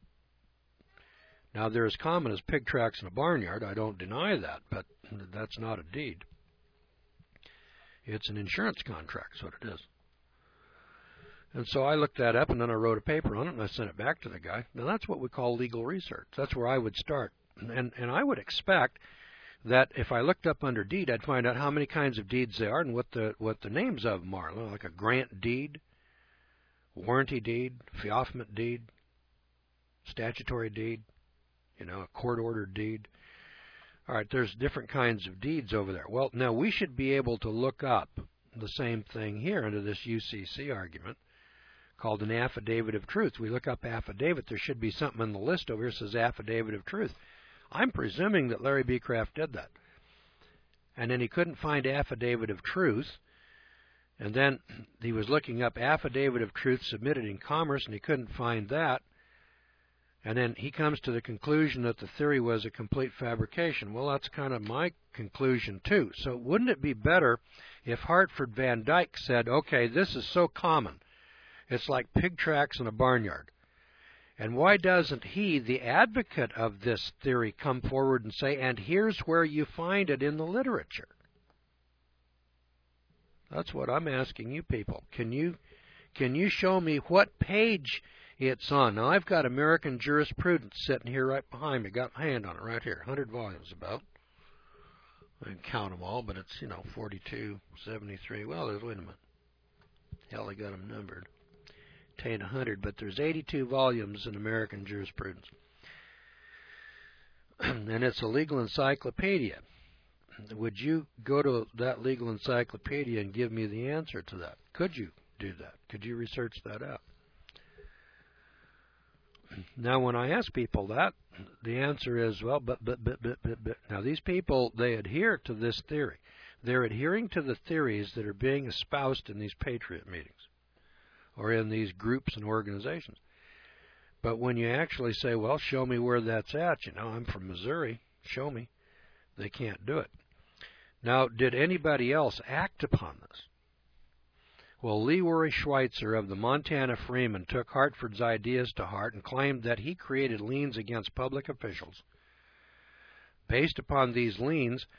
Now, they're as common as pig tracks in a barnyard. I don't deny that, but that's not a deed. It's an insurance contract, is what it is. And so I looked that up, and then I wrote a paper on it, and I sent it back to the guy. Now, that's what we call legal research. That's where I would start. And I would expect that if I looked up under deed, I'd find out how many kinds of deeds there are and what the names of them are. Like a grant deed, warranty deed, fiaffament deed, statutory deed, a court-ordered deed. All right, there's different kinds of deeds over there. Well, now we should be able to look up the same thing here under this UCC argument called an affidavit of truth. We look up affidavit. There should be something in the list over here that says affidavit of truth. I'm presuming that Larry Becraft did that. And then he couldn't find affidavit of truth. And then he was looking up affidavit of truth submitted in commerce, and he couldn't find that. And then he comes to the conclusion that the theory was a complete fabrication. Well, that's kind of my conclusion, too. So wouldn't it be better if Hartford Van Dyke said, okay, this is so common. It's like pig tracks in a barnyard. And why doesn't he, the advocate of this theory, come forward and say, and here's where you find it in the literature? That's what I'm asking you people. Can you show me what page it's on? Now, I've got American Jurisprudence sitting here right behind me. Got my hand on it right here. 100 volumes about. I can count them all, but it's, 42, 73. Well, wait a minute. Hell, I got them numbered. Ain't 100, but there's 82 volumes in American Jurisprudence. And it's a legal encyclopedia. Would you go to that legal encyclopedia and give me the answer to that? Could you do that? Could you research that out? Now, when I ask people that, the answer is, well, but. Now, these people, they adhere to this theory. They're adhering to the theories that are being espoused in these Patriot meetings or in these groups and organizations. But when you actually say, well, show me where that's at, I'm from Missouri, show me, they can't do it. Now, did anybody else act upon this? Well, Leroy Schweitzer of the Montana Freeman took Hartford's ideas to heart and claimed that he created liens against public officials. Based upon these liens,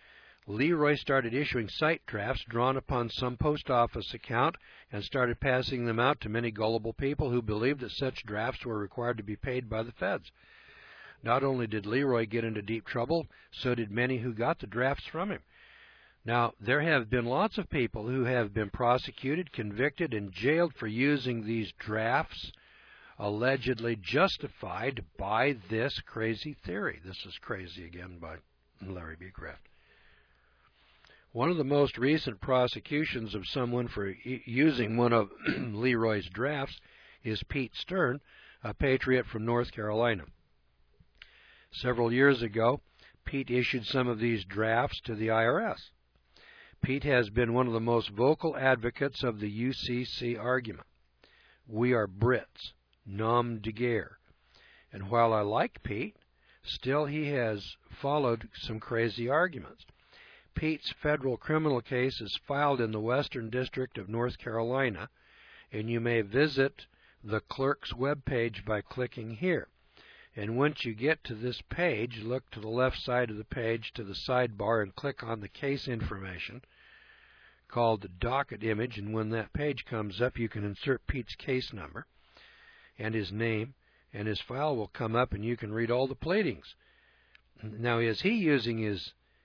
Leroy started issuing sight drafts drawn upon some post office account and started passing them out to many gullible people who believed that such drafts were required to be paid by the feds. Not only did Leroy get into deep trouble, so did many who got the drafts from him. Now, there have been lots of people who have been prosecuted, convicted, and jailed for using these drafts allegedly justified by this crazy theory. This is Crazy again by Larry B. Kraft. One of the most recent prosecutions of someone for using one of Leroy's drafts is Pete Stern, a patriot from North Carolina. Several years ago, Pete issued some of these drafts to the IRS. Pete has been one of the most vocal advocates of the UCC argument. We are Brits, nom de guerre. And while I like Pete, still he has followed some crazy arguments. Pete's federal criminal case is filed in the Western District of North Carolina, and you may visit the clerk's webpage by clicking here. And once you get to this page, look to the left side of the page to the sidebar and click on the case information called the docket image, and when that page comes up, you can insert Pete's case number and his name, and his file will come up, and you can read all the pleadings. Now, is he using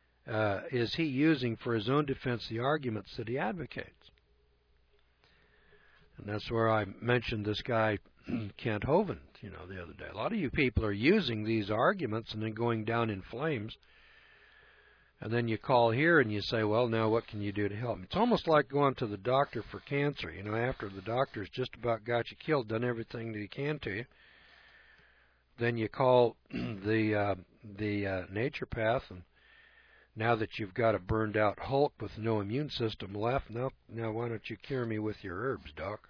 for his own defense the arguments that he advocates? And that's where I mentioned this guy, Kent Hovind, the other day. A lot of you people are using these arguments and then going down in flames. And then you call here and you say, well, now what can you do to help me? It's almost like going to the doctor for cancer. After the doctor's just about got you killed, done everything that he can to you, then you call the naturopath, and now that you've got a burned out Hulk with no immune system left, now why don't you cure me with your herbs, doc?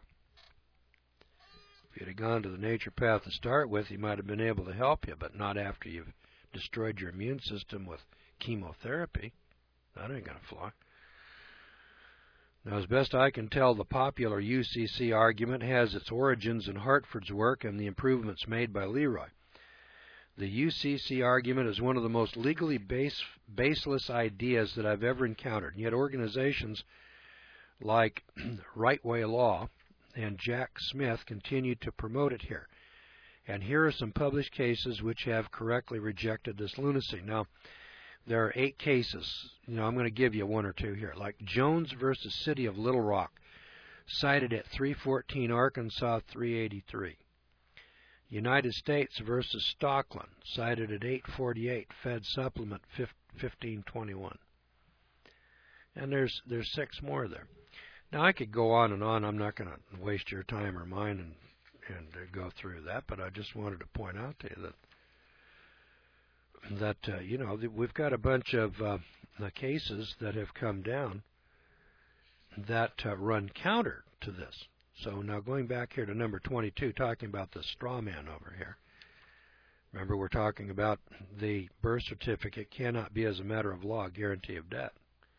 If you'd have gone to the naturopath to start with, he might have been able to help you, but not after you've destroyed your immune system with chemotherapy. That ain't going to fly. Now, as best I can tell, the popular UCC argument has its origins in Hartford's work and the improvements made by Leroy. The UCC argument is one of the most legally baseless ideas that I've ever encountered, and yet organizations like Right Way Law and Jack Smith continue to promote it here. And here are some published cases which have correctly rejected this lunacy. Now, there are 8 cases. I'm going to give you one or two here. Like Jones versus City of Little Rock, cited at 314 Arkansas 383. United States versus Stockland, cited at 848 Fed Supplement 1521. And there's 6 more there. Now I could go on and on. I'm not going to waste your time or mine and go through that, but I just wanted to point out to you that we've got a bunch of cases that have come down that run counter to this. So now going back here to number 22, talking about the straw man over here. Remember, we're talking about the birth certificate cannot be, as a matter of law, a guarantee of debt.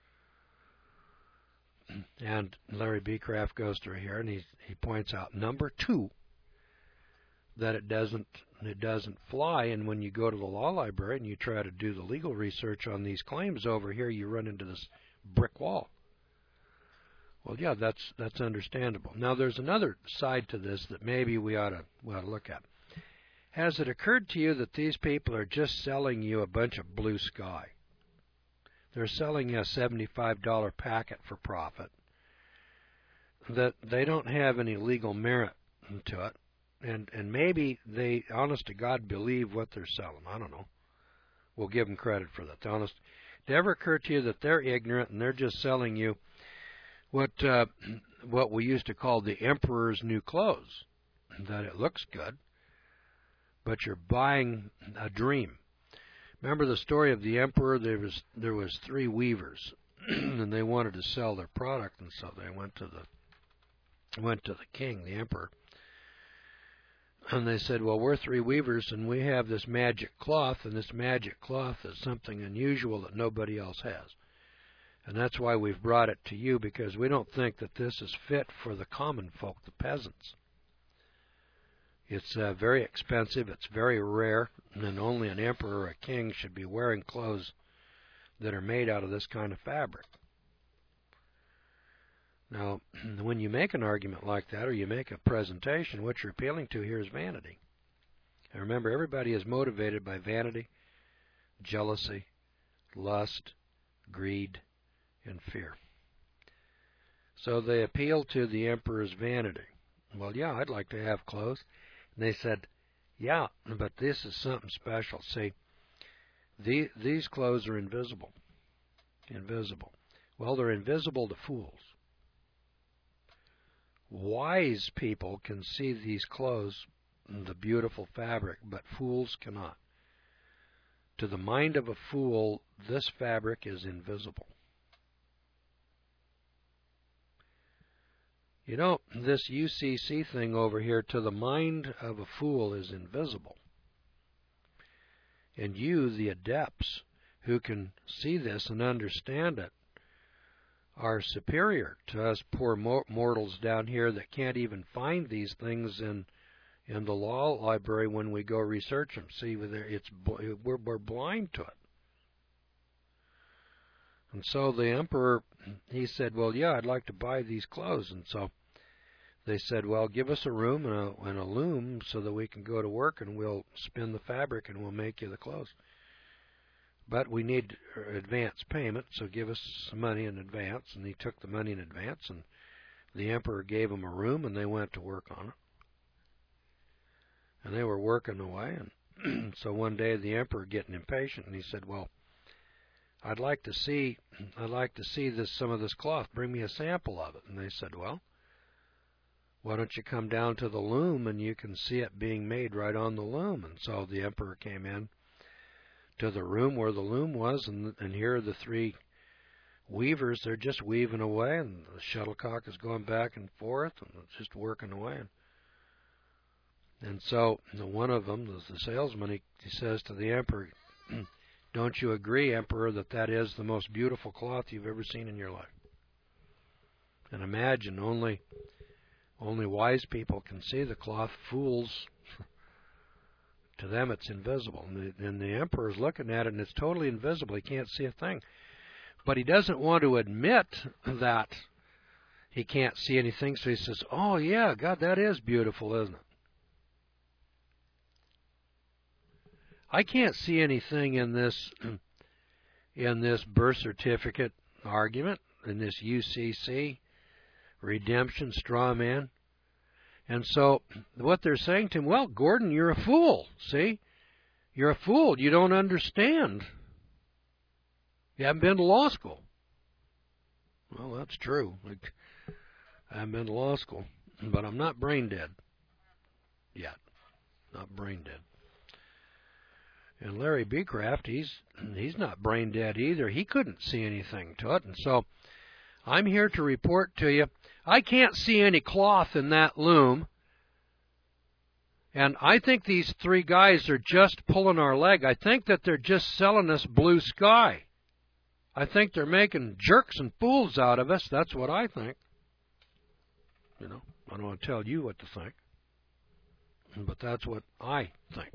And Larry B. Kraft goes through here and he points out number 2, that it doesn't fly. And when you go to the law library and you try to do the legal research on these claims over here, you run into this brick wall. Well, yeah, that's understandable. Now, there's another side to this that maybe we ought to look at. Has it occurred to you that these people are just selling you a bunch of blue sky? They're selling you a $75 packet for profit. That they don't have any legal merit to it. And maybe they, honest to God, believe what they're selling. I don't know. We'll give them credit for that. Did it ever occur to you that they're ignorant and they're just selling you what we used to call the emperor's new clothes? That it looks good, but you're buying a dream. Remember the story of the emperor? There was 3 weavers, and they wanted to sell their product, and so they went to the king, the emperor. And they said, well, we're 3 weavers, and we have this magic cloth, and this magic cloth is something unusual that nobody else has. And that's why we've brought it to you, because we don't think that this is fit for the common folk, the peasants. It's very expensive, it's very rare, and only an emperor or a king should be wearing clothes that are made out of this kind of fabric. Now, when you make an argument like that, or you make a presentation, what you're appealing to here is vanity. And remember, everybody is motivated by vanity, jealousy, lust, greed, and fear. So they appeal to the emperor's vanity. Well, yeah, I'd like to have clothes. And they said, yeah, but this is something special. See, these clothes are invisible. Invisible. Well, they're invisible to fools. Wise people can see these clothes, the beautiful fabric, but fools cannot. To the mind of a fool, this fabric is invisible. You know, this UCC thing over here, to the mind of a fool, is invisible. And you, the adepts, who can see this and understand it, are superior to us poor mortals down here that can't even find these things in the law library when we go research them. See, we're blind to it. And so the emperor, he said, well, yeah, I'd like to buy these clothes. And so they said, well, give us a room and a loom so that we can go to work and we'll spin the fabric and we'll make you the clothes. But we need advance payment, so give us some money in advance. And he took the money in advance, and the emperor gave them a room, and they went to work on it. And they were working away, and so one day the emperor, getting impatient, and he said, well, I'd like to see some of this cloth. Bring me a sample of it. And they said, well, why don't you come down to the loom and you can see it being made right on the loom. And so the emperor came in to the room where the loom was, and here are the three weavers. They're just weaving away, and the shuttlecock is going back and forth, and it's just working away. And so one of them, the salesman, he says to the emperor, don't you agree, Emperor, that is the most beautiful cloth you've ever seen in your life? And imagine, only wise people can see the cloth. Fools, to them it's invisible. And the emperor's looking at it, and it's totally invisible. He can't see a thing. But he doesn't want to admit that he can't see anything, so he says, oh, yeah, God, that is beautiful, isn't it? I can't see anything in this birth certificate argument, in this UCC, redemption, straw man. And so what they're saying to him, well, Gordon, you're a fool, see? You're a fool. You don't understand. You haven't been to law school. Well, that's true. I haven't been to law school, but I'm not brain dead yet. Not brain dead. And Larry Beecraft, he's not brain dead either. He couldn't see anything to it. And so I'm here to report to you, I can't see any cloth in that loom. And I think these three guys are just pulling our leg. I think that they're just selling us blue sky. I think they're making jerks and fools out of us. That's what I think. You know, I don't want to tell you what to think, but that's what I think.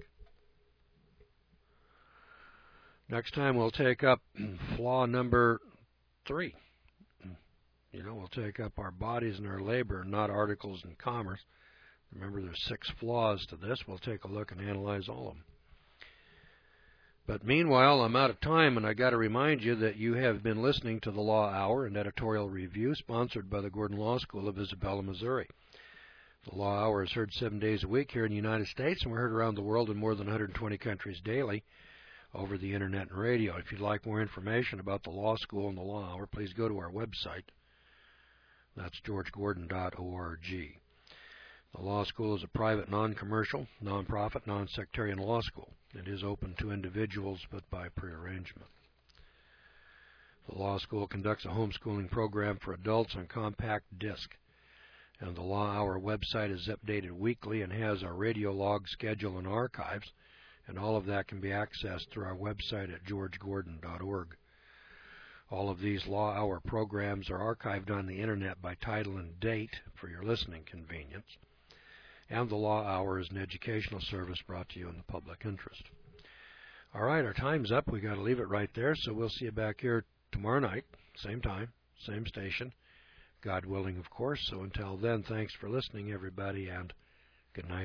Next time we'll take up flaw number 3. You know, we'll take up our bodies and our labor, not articles in commerce. Remember, there's 6 flaws to this. We'll take a look and analyze all of them. But meanwhile, I'm out of time, and I got to remind you that you have been listening to the Law Hour, an editorial review sponsored by the Gordon Law School of Isabella, Missouri. The Law Hour is heard 7 days a week here in the United States, and we're heard around the world in more than 120 countries daily over the Internet and radio. If you'd like more information about the Law School and the Law Hour, please go to our website. That's georgegordon.org. The Law School is a private, non-commercial, non-profit, non-sectarian law school. It is open to individuals, but by prearrangement. The Law School conducts a homeschooling program for adults on compact disc. And the Law Hour website is updated weekly and has our radio log, schedule, and archives. And all of that can be accessed through our website at georgegordon.org. All of these Law Hour programs are archived on the Internet by title and date for your listening convenience. And the Law Hour is an educational service brought to you in the public interest. All right, our time's up. We got to leave it right there, so we'll see you back here tomorrow night, same time, same station, God willing, of course. So until then, thanks for listening, everybody, and good night.